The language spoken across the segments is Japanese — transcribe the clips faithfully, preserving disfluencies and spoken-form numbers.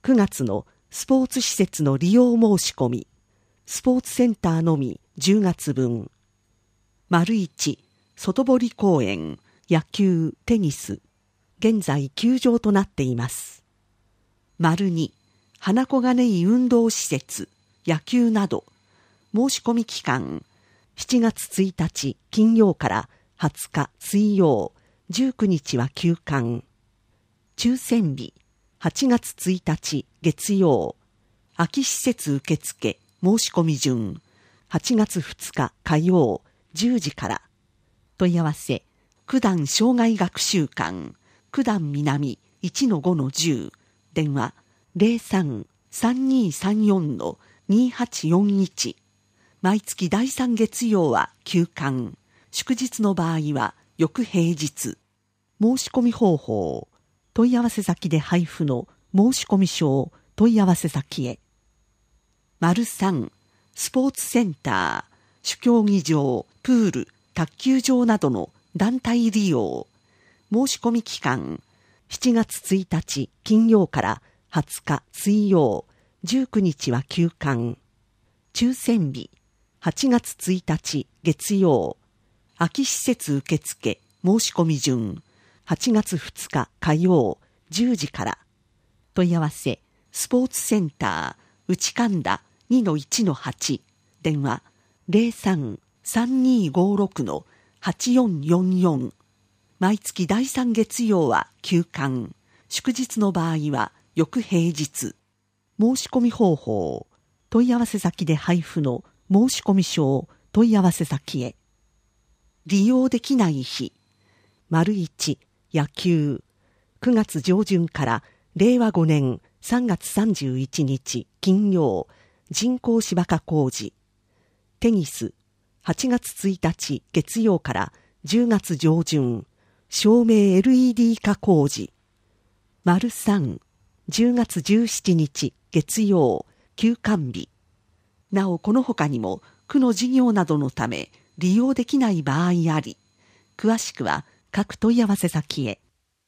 くがつのスポーツ施設の利用申し込み、スポーツセンターのみじゅうがつぶん。丸いち、外堀公園、野球、テニス、現在休場となっています。丸に、花小金井運動施設、野球など、申し込み期間、しちがつついたち金曜からはつか水曜、じゅうくにちは休館。抽選日、はちがつついたち月曜、空き施設受付申し込み順、はちがつふつか火曜、じゅうじから。問い合わせ、九段障害学習館、九段南 いちのごのじゅう、電話 ゼロさん さんにーさんよん にはちよんいち。毎月だいさん月曜は休館、祝日の場合は翌平日。申し込み方法、問い合わせ先で配布の申し込み書を問い合わせ先へ。丸さん、スポーツセンター、主競技場、プール、卓球場などの団体利用。申し込み期間、しちがつついたち金曜からはつか水曜、じゅうくにちは休館。抽選日、はちがつついたち月曜、空き施設受付申し込み順、はちがつふつか火曜、じゅうじから。問い合わせ、スポーツセンター、内神田 にのいちのはち、電話 ゼロさん さんにーごろく はちよんよんよん。毎月だいさん月曜は休館、祝日の場合は翌平日。申し込み方法、問い合わせ先で配布の申し込み書を問い合わせ先へ。利用できない日、丸いち、野球、くがつ上旬かられいわごねんさんがつさんじゅういちにち金曜、人工芝化工事。テニス、はちがつついたち月曜からじゅうがつ上旬、照明 エルイーディー 化工事。丸さん、じゅうがつじゅうしちにち月曜、休館日。なおこの他にも区の事業などのため利用できない場合あり、詳しくは各問い合わせ先へ。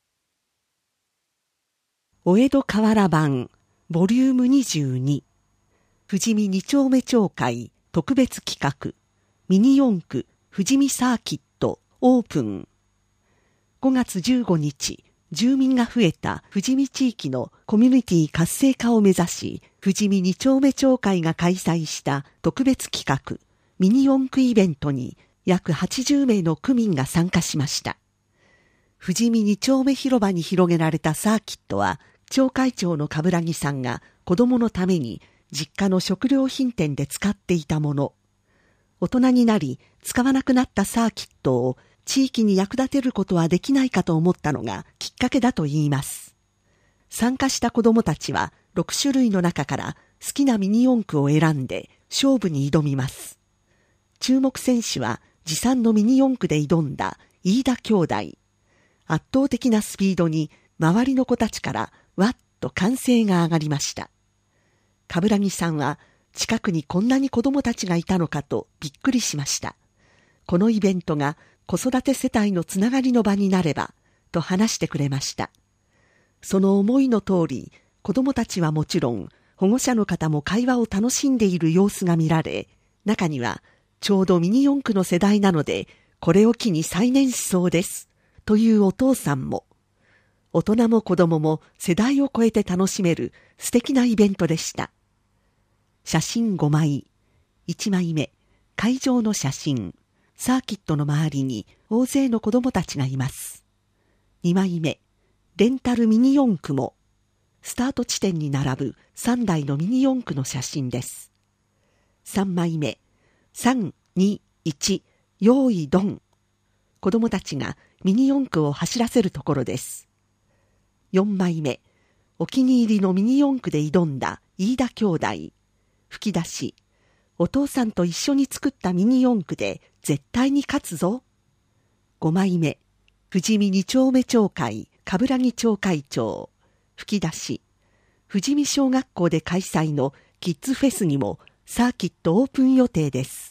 お江戸河原版ボリュームにじゅうに、富士見二丁目町会特別企画、ミニ四駆富士見サーキットオープン。ごがつじゅうごにち、住民が増えた富士見地域のコミュニティ活性化を目指し、富士見二丁目町会が開催した特別企画、ミニ四駆イベントに約はちじゅうめいの区民が参加しました。富士見二丁目広場に広げられたサーキットは、町会長の冠城さんが子供のために実家の食料品店で使っていたもの。大人になり使わなくなったサーキットを地域に役立てることはできないかと思ったのがきっかけだといいます。参加した子供たちはろくしゅるいの中から好きなミニ四駆を選んで勝負に挑みます。注目選手は持参のミニ四駆で挑んだ飯田兄弟。圧倒的なスピードに周りの子たちからわっと歓声が上がりました。冠城さんは近くにこんなに子供たちがいたのかとびっくりしました。このイベントが子育て世帯のつながりの場になればと話してくれました。その思いの通り、子供たちはもちろん保護者の方も会話を楽しんでいる様子が見られ、中にはちょうどミニ四駆の世代なのでこれを機に再燃しそうですというお父さんも。大人も子供も世代を超えて楽しめる素敵なイベントでした。写真ごまい。いちまいめ、会場の写真。サーキットの周りに大勢の子供たちがいます。にまいめ、レンタルミニ四駆も。スタート地点に並ぶさんだいのミニ四駆の写真です。さんまいめ、さん、に、いち、用意ドン。子供たちがミニ四駆を走らせるところです。よんまいめ、お気に入りのミニ四駆で挑んだ飯田兄弟。吹き出し、お父さんと一緒に作ったミニ四駆で絶対に勝つぞ。ごまいめ、富士見二丁目町会冠城町会長。吹き出し、富士見小学校で開催のキッズフェスにもサーキットオープン予定です。